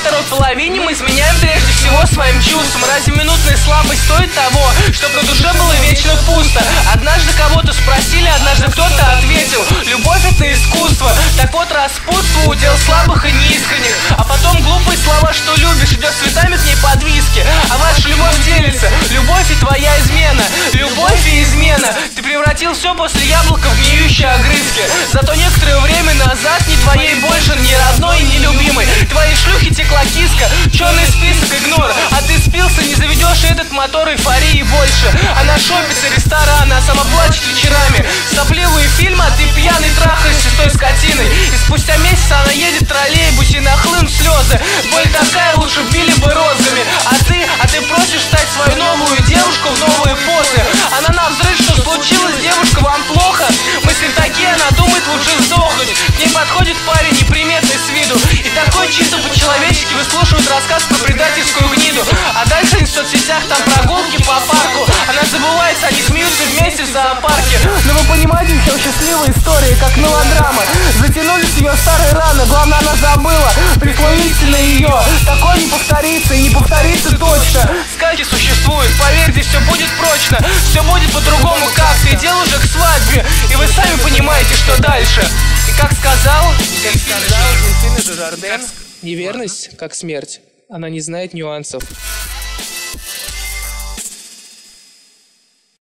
второй половине мы изменяем прежде всего своим чувствам. Разве минутная слабость стоит того, чтобы на душе было вечно пусто? Однажды кого-то спросили, однажды кто-то ответил: любовь — это искусство. Так вот, распутство — удел слабых и неискренних. А потом глупые слова, что любишь, идешь цветами к ней под виски. А ваша любовь делится, любовь и твоя измена. Любовь и измена. Ты превратил все после яблока в гниющие огрызки. Зато некоторое время назад ни твоей больше, ни родной, ни любимой. Твои шлюхи текла киска, черный список, игнор. А ты спился, не заведешь этот мотор эйфории больше. Она шопится, рестораны, а сама плачет вечерами. Сопливые фильмы, а ты пьяный трахаешься с той скотиной. И спустя месяц она едет в троллейбусе, нахлынут слезы. Боль такая, лучше били бы розгами. А ты просишь стать свою новую девушку в новые позы. Она навзрыд, что случилось, девушка, вам плохо? Мысли такие, она думает, лучше сдохнуть. К ней подходит парень неприметный с виду, и такой чисто по-человечески выслушивает рассказ про предательскую гниду. А дальше в соцсетях там прогулки по парку. Она забывается, они смеются вместе в зоопарке. Но вы понимаете, в чем счастливая история, как мелодрама. Затянулись ее старые раны, главное, она забыла пресловительно ее. Такое не повторится и не повторится точно. Сказки существуют, поверьте, все будет прочно. Все будет по-другому как-то, и дело уже к свадьбе. И вы сами понимаете, что дальше. И как сказал Дельфина Жужарден, неверность, как смерть, она не знает нюансов.